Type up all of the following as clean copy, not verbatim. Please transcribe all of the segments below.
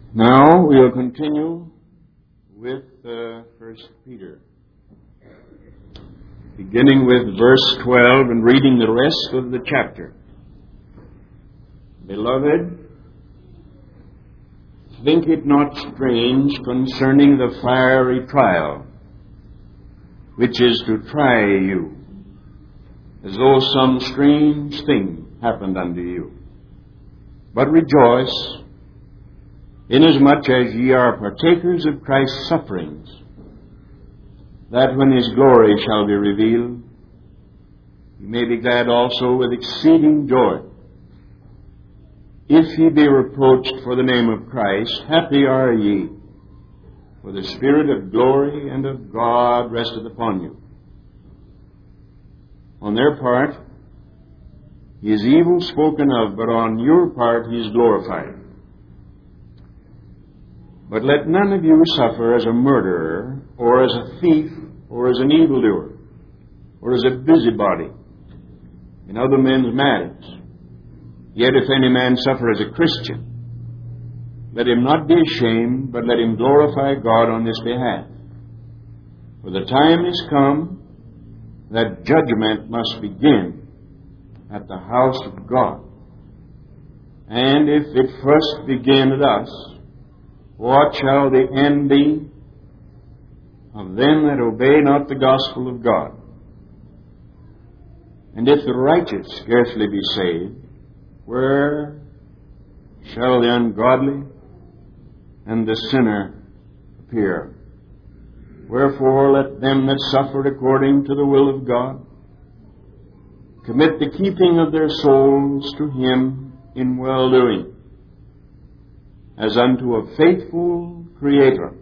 Now we'll continue with 1 Peter, beginning with verse 12 and reading the rest of the chapter. Beloved, think it not strange concerning the fiery trial, which is to try you, as though some strange thing happened unto you. But rejoice, inasmuch as ye are partakers of Christ's sufferings, that when his glory shall be revealed, ye may be glad also with exceeding joy. If ye be reproached for the name of Christ, happy are ye, for the Spirit of glory and of God resteth upon you. On their part, he is evil spoken of, but on your part he is glorified. But let none of you suffer as a murderer, or as a thief, or as an evildoer, or as a busybody in other men's matters. Yet if any man suffer as a Christian, let him not be ashamed, but let him glorify God on his behalf. For the time is come that judgment must begin at the house of God. And if it first begin at us, what shall the end be of them that obey not the gospel of God? And if the righteous scarcely be saved, where shall the ungodly and the sinner appear? Wherefore let them that suffer according to the will of God commit the keeping of their souls to him in well-doing, as unto a faithful Creator.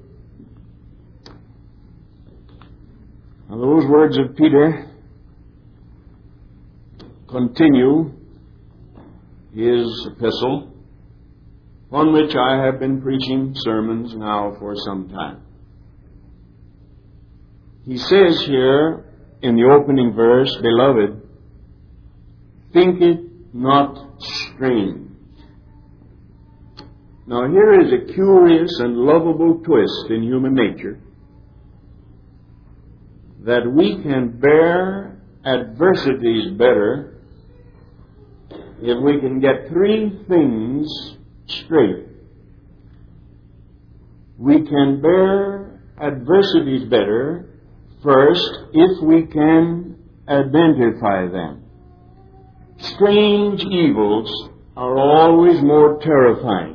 Now those words of Peter continue his epistle, on which I have been preaching sermons now for some time. He says here in the opening verse, Beloved, think it not strange. Now here is a curious and lovable twist in human nature, that we can bear adversities better if we can get three things straight. We can bear adversities better, first, if we can identify them. Strange evils are always more terrifying.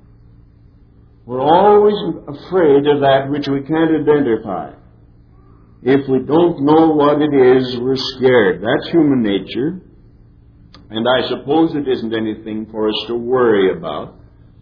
We're always afraid of that which we can't identify. If we don't know what it is, we're scared. That's human nature. And I suppose it isn't anything for us to worry about,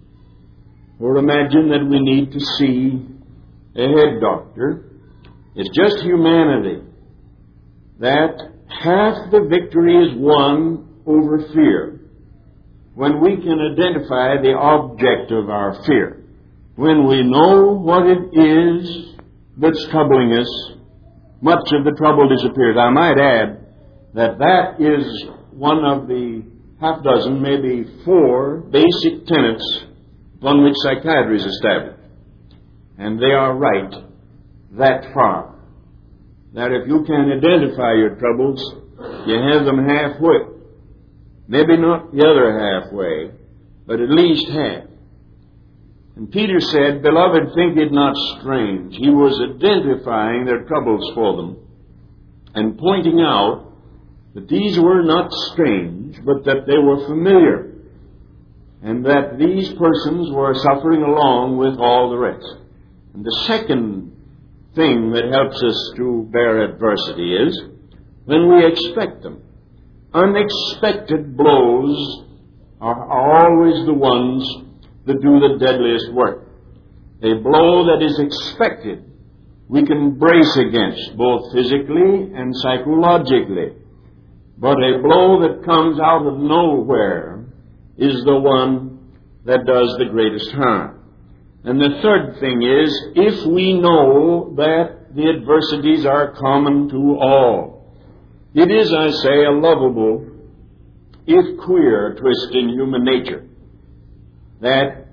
or imagine that we need to see a head doctor. It's just humanity that half the victory is won over fear when we can identify the object of our fear. When we know what it is that's troubling us, much of the trouble disappears. I might add that that is one of the half dozen, maybe 4 basic tenets upon which psychiatry is established. And they are right that far. That if you can identify your troubles, you have them halfway. Maybe not the other halfway, but at least half. And Peter said, Beloved, think it not strange. He was identifying their troubles for them and pointing out that these were not strange, but that they were familiar, and that these persons were suffering along with all the rest. And the second thing that helps us to bear adversity is when we expect them. Unexpected blows are always the ones that do the deadliest work. A blow that is expected, we can brace against, both physically and psychologically. But a blow that comes out of nowhere is the one that does the greatest harm. And the third thing is, if we know that the adversities are common to all, it is, I say, a lovable, if queer, twist in human nature, that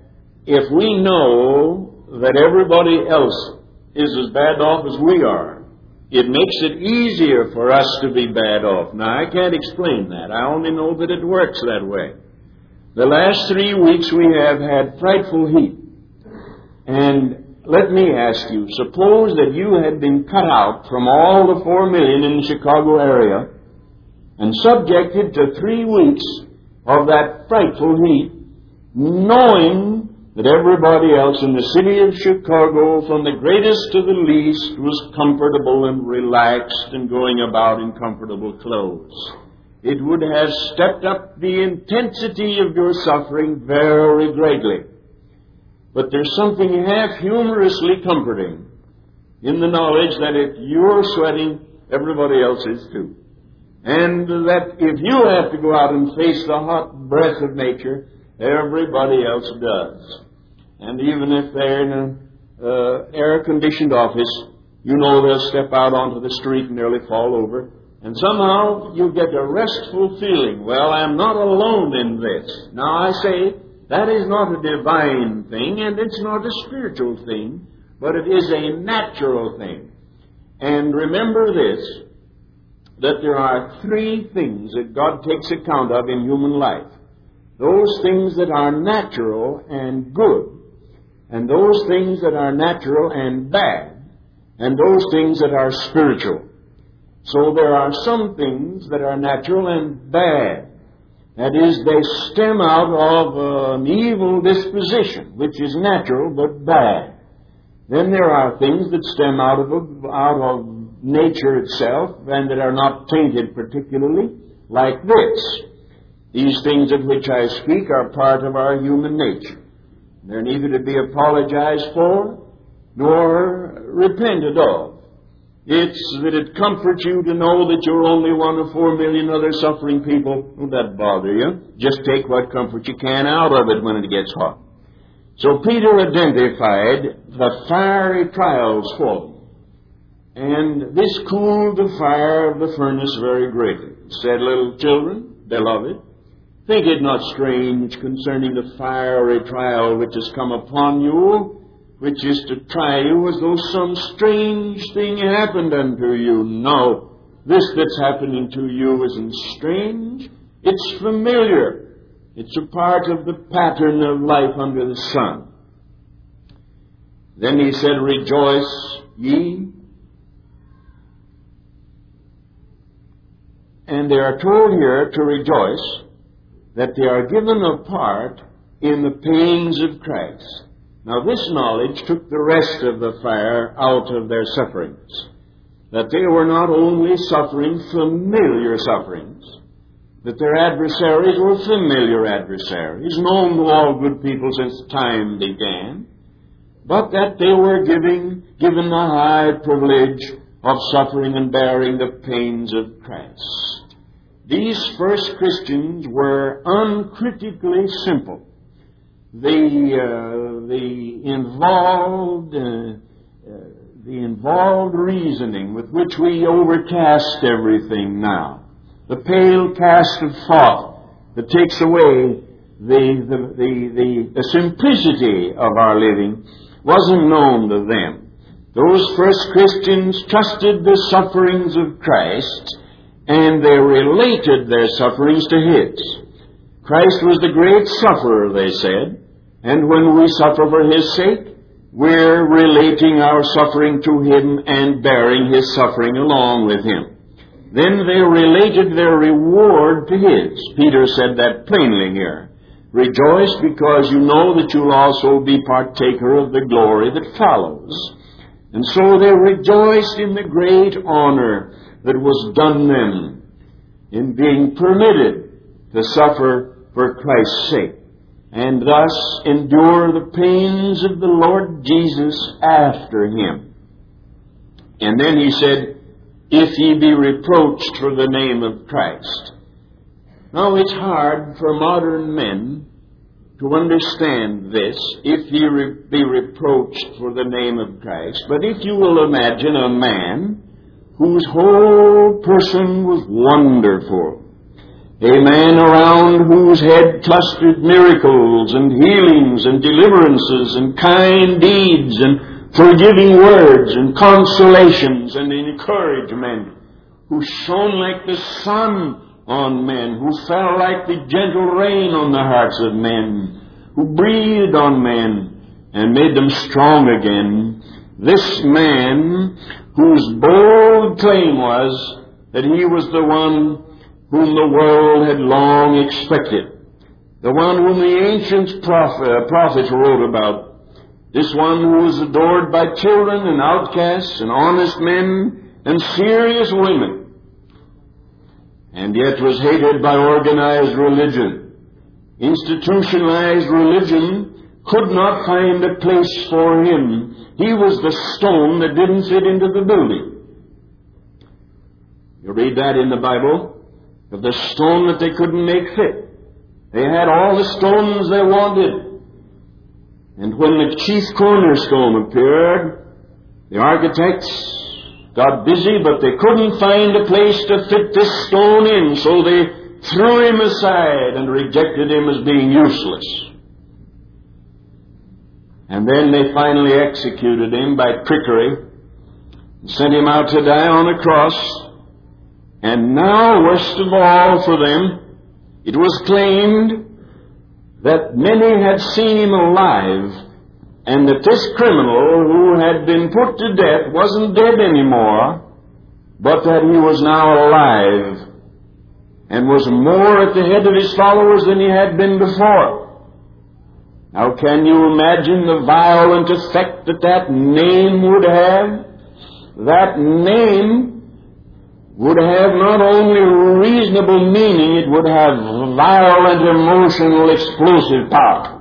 if we know that everybody else is as bad off as we are, it makes it easier for us to be bad off. Now, I can't explain that. I only know that it works that way. The last 3 weeks we have had frightful heat. And let me ask you, suppose that you had been cut out from all the 4 million in the Chicago area and subjected to 3 weeks of that frightful heat, knowing that everybody else in the city of Chicago, from the greatest to the least, was comfortable and relaxed and going about in comfortable clothes. It would have stepped up the intensity of your suffering very greatly. But there's something half humorously comforting in the knowledge that if you're sweating, everybody else is too. And that if you have to go out and face the hot breath of nature, everybody else does. And even if they're in an air-conditioned office, you know they'll step out onto the street and nearly fall over. And somehow you get a restful feeling. Well, I'm not alone in this. Now I say, that is not a divine thing, and it's not a spiritual thing, but it is a natural thing. And remember this, that there are 3 things that God takes account of in human life. Those things that are natural and good, and those things that are natural and bad, and those things that are spiritual. So there are some things that are natural and bad. That is, they stem out of an evil disposition, which is natural but bad. Then there are things that stem out of nature itself and that are not tainted particularly, like this. These things of which I speak are part of our human nature. They're neither to be apologized for nor repented of. It's that it comforts you to know that you're only one of 4 million other suffering people. Don't that bother you? Just take what comfort you can out of it when it gets hot. So Peter identified the fiery trials for them. And this cooled the fire of the furnace very greatly. He said, little children, beloved, think it not strange concerning the fiery trial which has come upon you, which is to try you as though some strange thing happened unto you. No, this that's happening to you isn't strange. It's familiar. It's a part of the pattern of life under the sun. Then he said, rejoice ye. And they are told here to rejoice that they are given a part in the pains of Christ. Now this knowledge took the rest of the fire out of their sufferings. That they were not only suffering familiar sufferings, that their adversaries were familiar adversaries, known to all good people since time began, but that they were given the high privilege of suffering and bearing the pains of Christ. These first Christians were uncritically simple. The involved reasoning with which we overcast everything now, the pale cast of thought that takes away the simplicity of our living, wasn't known to them. Those first Christians trusted the sufferings of Christ, and they related their sufferings to His. Christ was the great sufferer, they said, and when we suffer for His sake, we're relating our suffering to Him and bearing His suffering along with Him. Then they related their reward to His. Peter said that plainly here. Rejoice because you know that you'll also be partaker of the glory that follows. And so they rejoiced in the great honor that was done them in being permitted to suffer for Christ's sake, and thus endure the pains of the Lord Jesus after Him. And then he said, if ye be reproached for the name of Christ. Now it's hard for modern men to understand this, if ye be reproached for the name of Christ. But if you will imagine a man whose whole person was wonderful, A man around whose head clustered miracles and healings and deliverances and kind deeds and forgiving words and consolations and encouragement, who shone like the sun on men, who fell like the gentle rain on the hearts of men, who breathed on men and made them strong again. This man, whose bold claim was that he was the one whom the world had long expected, the one whom the ancient prophets wrote about, this one who was adored by children and outcasts and honest men and serious women, and yet was hated by organized religion. Institutionalized religion could not find a place for him. He was the stone that didn't fit into the building. You read that in the Bible, of the stone that they couldn't make fit. They had all the stones they wanted. And when the chief cornerstone appeared, the architects got busy, but they couldn't find a place to fit this stone in, so they threw him aside and rejected him as being useless. And then they finally executed him by trickery and sent him out to die on a cross. And now, worst of all for them, it was claimed that many had seen him alive, and that this criminal who had been put to death wasn't dead anymore, but that he was now alive and was more at the head of his followers than he had been before. Now, can you imagine the violent effect that that name would have? That name would have not only reasonable meaning, it would have violent, emotional, explosive power.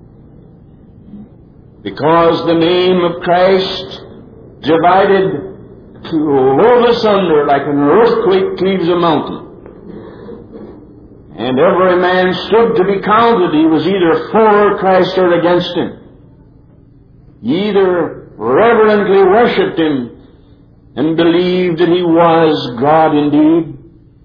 Because the name of Christ divided to roll asunder like an earthquake cleaves a mountain. And every man stood to be counted. He was either for Christ or against him. He either reverently worshipped him and believed that he was God indeed,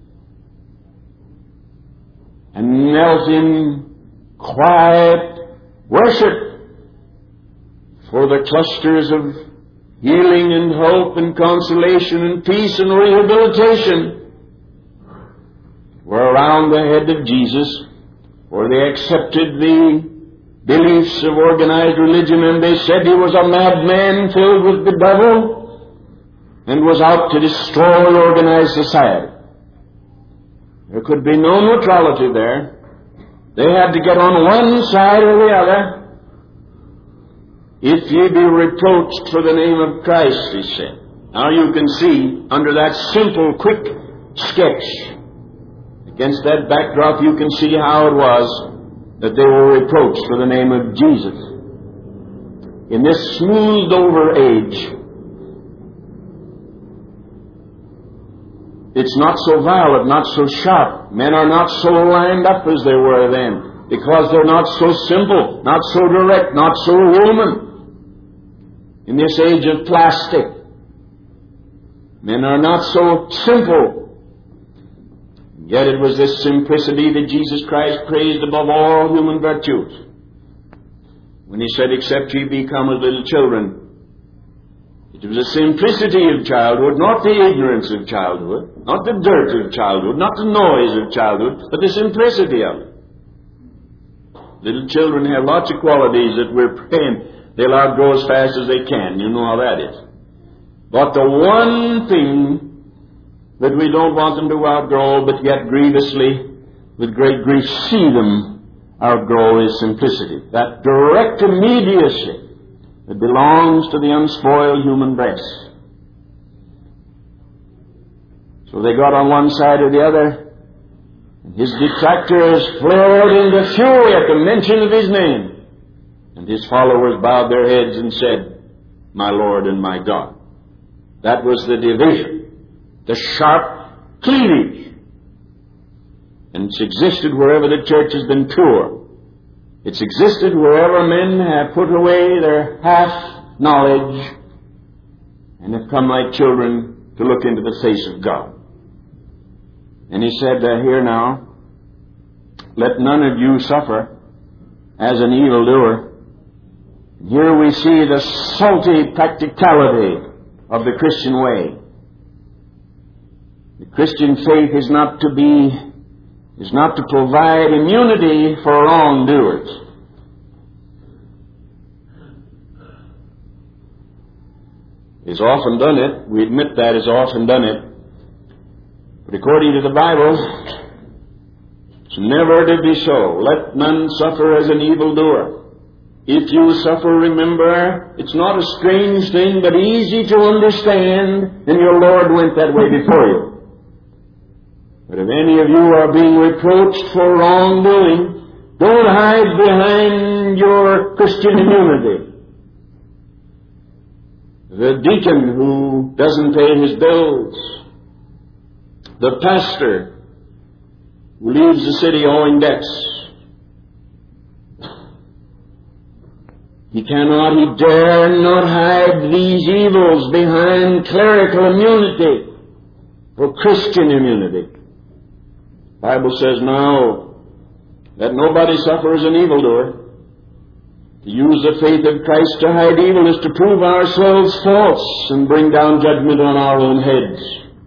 and knelt in quiet worship for the clusters of healing and hope and consolation and peace and rehabilitation were around the head of Jesus, for they accepted the beliefs of organized religion, and they said he was a madman filled with the devil and was out to destroy organized society. There could be no neutrality there. They had to get on one side or the other. If ye be reproached for the name of Christ, he said. Now you can see, under that simple, quick sketch, against that backdrop, you can see how it was that they were reproached for the name of Jesus. In this smoothed over age, it's not so violent, not so sharp. Men are not so lined up as they were then, because they're not so simple, not so direct, not so human. In this age of plastic, men are not so simple. Yet it was this simplicity that Jesus Christ praised above all human virtues. When he said, except ye become as little children, it was the simplicity of childhood, not the ignorance of childhood, not the dirt of childhood, not the noise of childhood, but the simplicity of it. Little children have lots of qualities that we're praying they'll outgrow as fast as they can. You know how that is. But the one thing that we don't want them to outgrow, but yet grievously, with great grief, see them outgrow is simplicity. That direct immediacy that belongs to the unspoiled human breast. So they got on one side or the other, and his detractors flared into fury at the mention of his name. And his followers bowed their heads and said, my Lord and my God. That was the division, the sharp cleavage. And it's existed wherever the church has been pure. It's existed wherever men have put away their half knowledge and have come like children to look into the face of God. And he said, here now, let none of you suffer as an evildoer. Here we see the salty practicality of the Christian way. The Christian faith is not to provide immunity for wrongdoers. It's often done it. We admit that it's often done it. But according to the Bible, it's never to be so. Let none suffer as an evildoer. If you suffer, remember, it's not a strange thing, but easy to understand, and your Lord went that way before you. But if any of you are being reproached for wrongdoing, don't hide behind your Christian immunity. The deacon who doesn't pay his bills, the pastor who leaves the city owing debts, he dare not hide these evils behind clerical immunity or Christian immunity. The Bible says now that nobody suffers an evildoer. To use the faith of Christ to hide evil is to prove ourselves false and bring down judgment on our own heads.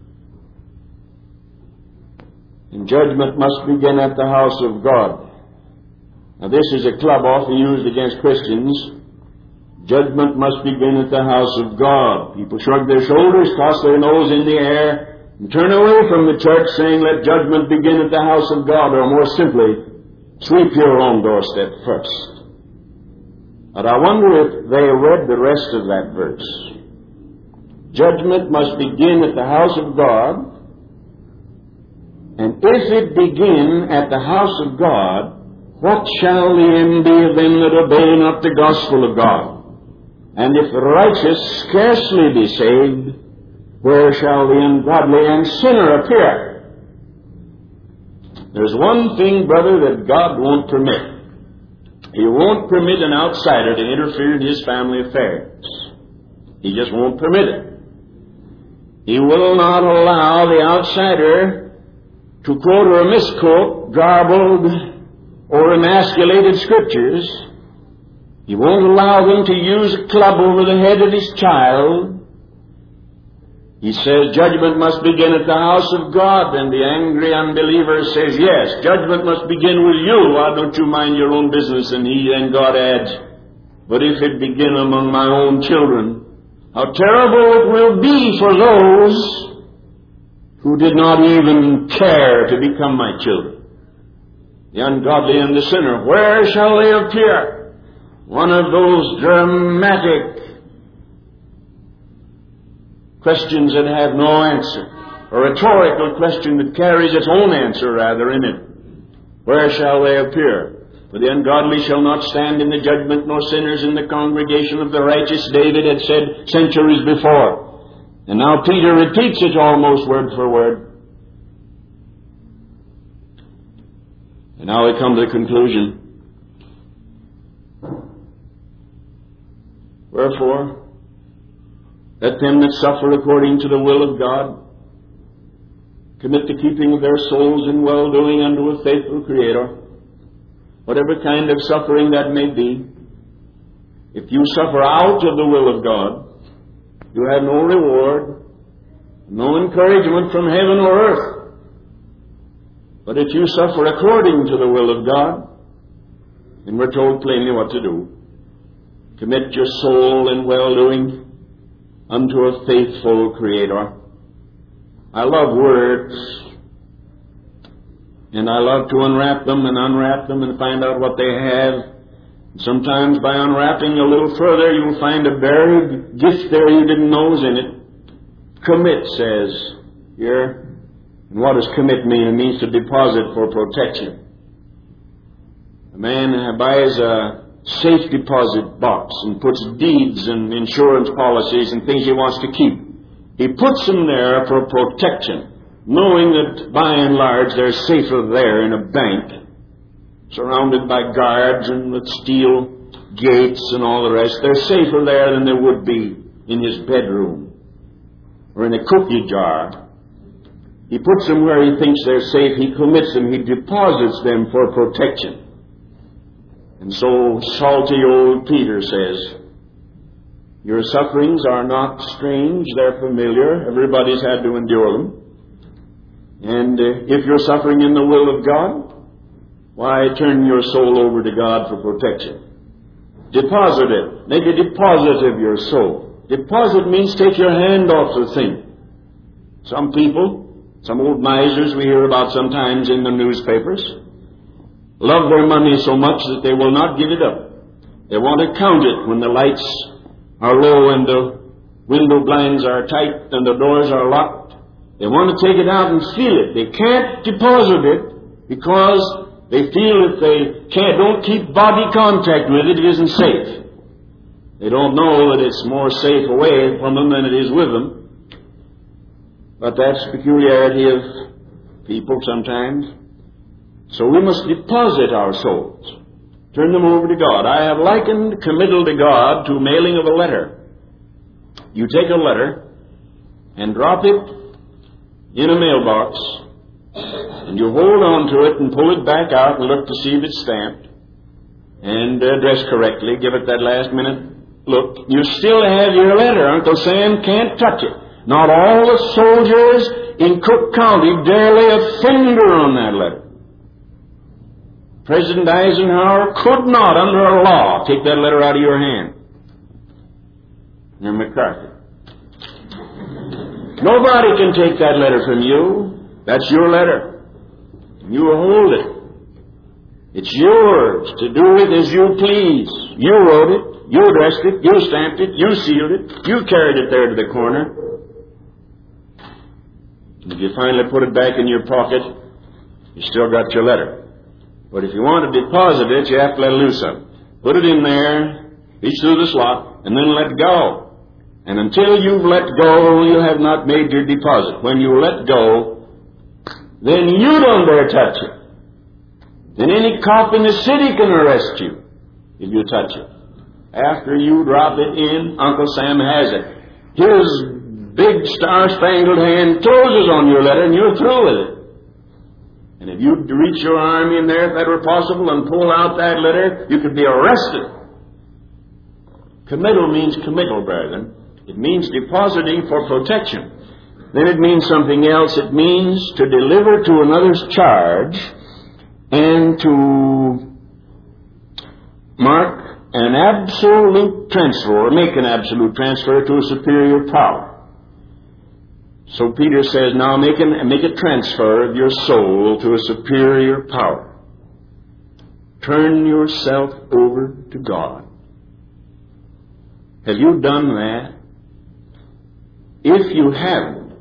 And judgment must begin at the house of God. Now this is a club often used against Christians. Judgment must begin at the house of God. People shrug their shoulders, toss their nose in the air, and turn away from the church saying, let judgment begin at the house of God, or more simply, sweep your own doorstep first. But I wonder if they read the rest of that verse. Judgment must begin at the house of God, and if it begin at the house of God, what shall the end be of them that obey not the gospel of God? And if the righteous scarcely be saved, where shall the ungodly and sinner appear? There's one thing, brother, that God won't permit. He won't permit an outsider to interfere in his family affairs. He just won't permit it. He will not allow the outsider to quote or misquote garbled or emasculated scriptures. He won't allow them to use a club over the head of his child. He says judgment must begin at the house of God, and the angry unbeliever says, yes, judgment must begin with you. Why don't you mind your own business? And God adds, but if it begin among my own children, how terrible it will be for those who did not even care to become my children. The ungodly and the sinner, where shall they appear? One of those dramatic questions that have no answer, a rhetorical question that carries its own answer rather in it. Where shall they appear? For the ungodly shall not stand in the judgment, nor sinners in the congregation of the righteous, David had said centuries before. And now Peter repeats it almost word for word. And now we come to the conclusion. Wherefore, let them that suffer according to the will of God commit the keeping of their souls in well-doing unto a faithful Creator, whatever kind of suffering that may be. If you suffer out of the will of God, you have no reward, no encouragement from heaven or earth. But if you suffer according to the will of God, then we're told plainly what to do. Commit your soul in well-doing unto a faithful Creator. I love words, and I love to unwrap them and find out what they have. Sometimes by unwrapping a little further, you'll find a buried gift there you didn't know was in it. Commit says here. And what does commit mean? It means to deposit for protection. A man buys a safe deposit box and puts deeds and insurance policies and things he wants to keep. He puts them there for protection, knowing that by and large they're safer there in a bank, surrounded by guards and with steel gates and all the rest. They're safer there than they would be in his bedroom or in a cookie jar. He puts them where he thinks they're safe. He commits them. He deposits them for protection. And so salty old Peter says, your sufferings are not strange. They're familiar. Everybody's had to endure them. And if you're suffering in the will of God, why turn your soul over to God for protection? Deposit it. Make a deposit of your soul. Deposit means take your hand off the thing. Some people, some old misers we hear about sometimes in the newspapers, love their money so much that they will not give it up. They want to count it when the lights are low and the window blinds are tight and the doors are locked. They want to take it out and feel it. They can't deposit it because they feel if they don't keep body contact with it, it isn't safe. They don't know that it's more safe away from them than it is with them. But that's the peculiarity of people sometimes. So we must deposit our souls. Turn them over to God. I have likened committal to God to mailing of a letter. You take a letter and drop it in a mailbox, and you hold on to it and pull it back out and look to see if it's stamped and addressed correctly. Give it that last minute look. You still have your letter. Uncle Sam can't touch it. Not all the soldiers in Cook County dare lay a finger on that letter. President Eisenhower could not, under a law, take that letter out of your hand. You're McCarthy. Nobody can take that letter from you. That's your letter. You hold it. It's yours to do with as you please. You wrote it. You addressed it. You stamped it. You sealed it. You carried it there to the corner. If you finally put it back in your pocket, you still got your letter. But if you want to deposit it, you have to let loose of it. Put it in there, reach through the slot, and then let go. And until you've let go, you have not made your deposit. When you let go, then you don't dare touch it. Then any cop in the city can arrest you if you touch it. After you drop it in, Uncle Sam has it. His big star-spangled hand closes on your letter and you're through with it. And if you'd reach your arm in there, if that were possible, and pull out that letter, you could be arrested. Committal means committal, brethren. It means depositing for protection. Then it means something else. It means to deliver to another's charge and to mark an absolute transfer, or make an absolute transfer to a superior power. So Peter says, now make a transfer of your soul to a superior power. Turn yourself over to God. Have you done that? If you haven't,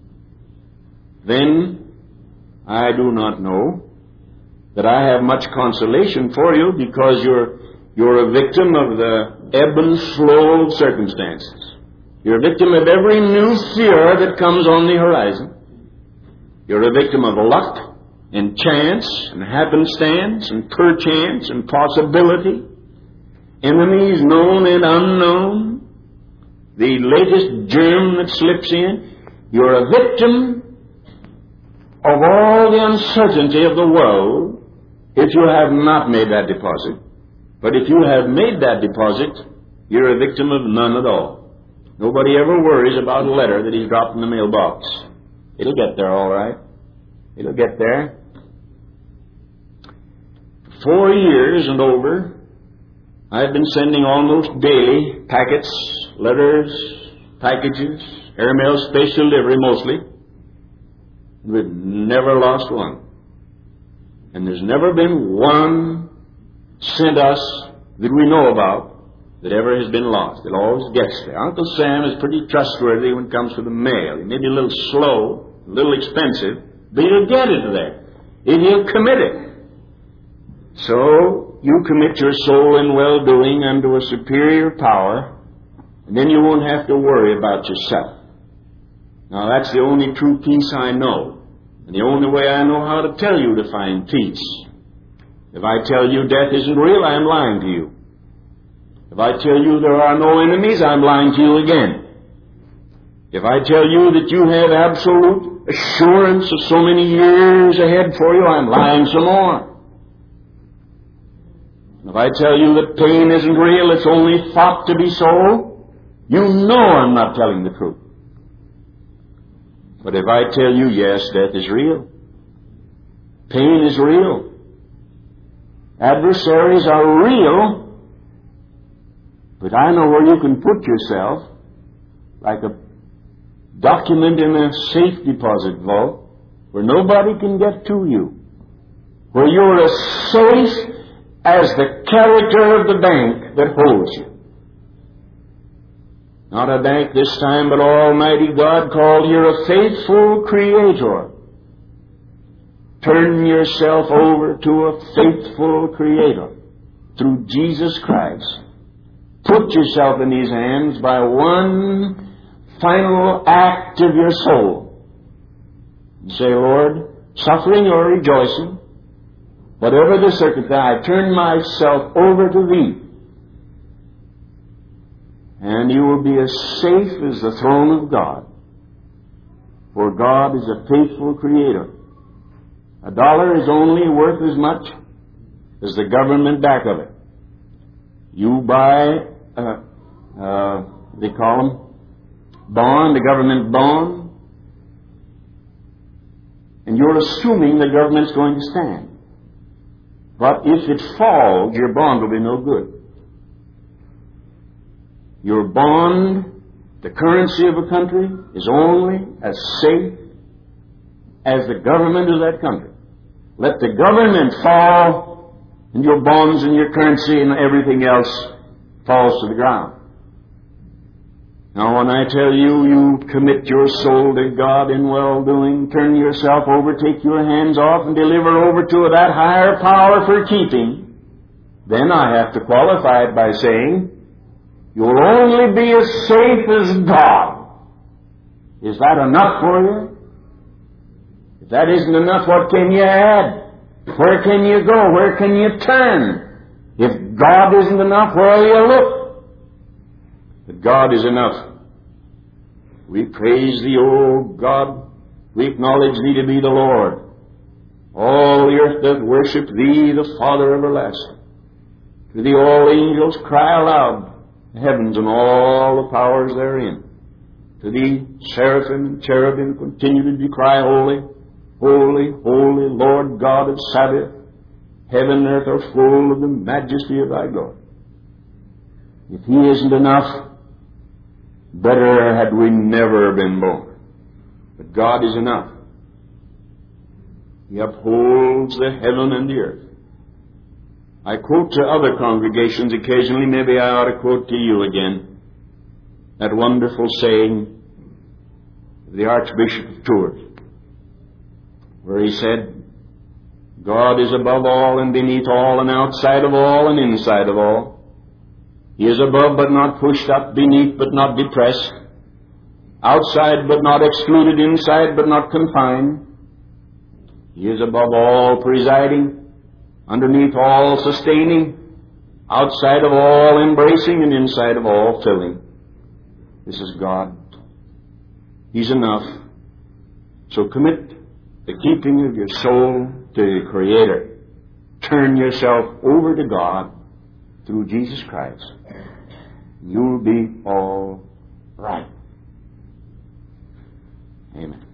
then I do not know that I have much consolation for you, because you're a victim of the ebb and flow of circumstances. You're a victim of every new fear that comes on the horizon. You're a victim of luck and chance and happenstance and perchance and possibility. Enemies known and unknown. The latest germ that slips in. You're a victim of all the uncertainty of the world if you have not made that deposit. But if you have made that deposit, you're a victim of none at all. Nobody ever worries about a letter that he's dropped in the mailbox. It'll get there all right. It'll get there. 4 years and over, I've been sending almost daily packets, letters, packages, airmail, space delivery mostly. We've never lost one. And there's never been one sent us that we know about that ever has been lost. It always gets there. Uncle Sam is pretty trustworthy when it comes to the mail. He may be a little slow, a little expensive, but he'll get it there. And he'll commit it. So you commit your soul in well-doing unto a superior power, and then you won't have to worry about yourself. Now that's the only true peace I know, and the only way I know how to tell you to find peace. If I tell you death isn't real, I am lying to you. If I tell you there are no enemies, I'm lying to you again. If I tell you that you have absolute assurance of so many years ahead for you, I'm lying some more. If I tell you that pain isn't real, it's only thought to be so, you know I'm not telling the truth. But if I tell you, yes, death is real, pain is real, adversaries are real, but I know where you can put yourself, like a document in a safe deposit vault, where nobody can get to you, where you're as safe as the character of the bank that holds you. Not a bank this time, but Almighty God called here a faithful Creator. Turn yourself over to a faithful Creator through Jesus Christ. Put yourself in His hands by one final act of your soul. And say, Lord, suffering or rejoicing, whatever the circumstance, I turn myself over to Thee. And you will be as safe as the throne of God. For God is a faithful Creator. $1 is only worth as much as the government back of it. You buy, they call them, bond, a government bond, and you're assuming the government's going to stand. But if it falls, your bond will be no good. Your bond, the currency of a country, is only as safe as the government of that country. Let the government fall, and your bonds and your currency and everything else falls to the ground. Now, when I tell you, you commit your soul to God in well-doing, turn yourself over, take your hands off, and deliver over to that higher power for keeping, then I have to qualify it by saying, you'll only be as safe as God. Is that enough for you? If that isn't enough, what can you add? Where can you go? Where can you turn? If God isn't enough, where will you look? But God is enough. We praise Thee, O God. We acknowledge Thee to be the Lord. All the earth doth worship Thee, the Father everlasting. To Thee all angels cry aloud, the heavens and all the powers therein. To Thee seraphim and cherubim continue to cry, Holy, holy, holy, Lord God of Sabaoth. Heaven and earth are full of the majesty of Thy glory. If He isn't enough, better had we never been born. But God is enough. He upholds the heaven and the earth. I quote to other congregations occasionally, maybe I ought to quote to you again, that wonderful saying of the Archbishop of Tours, where he said, God is above all and beneath all and outside of all and inside of all. He is above but not pushed up, beneath but not depressed, outside but not excluded, inside but not confined. He is above all presiding, underneath all sustaining, outside of all embracing, and inside of all filling. This is God. He's enough. So commit the keeping of your soul to the Creator. Turn yourself over to God through Jesus Christ. You'll be all right. Amen.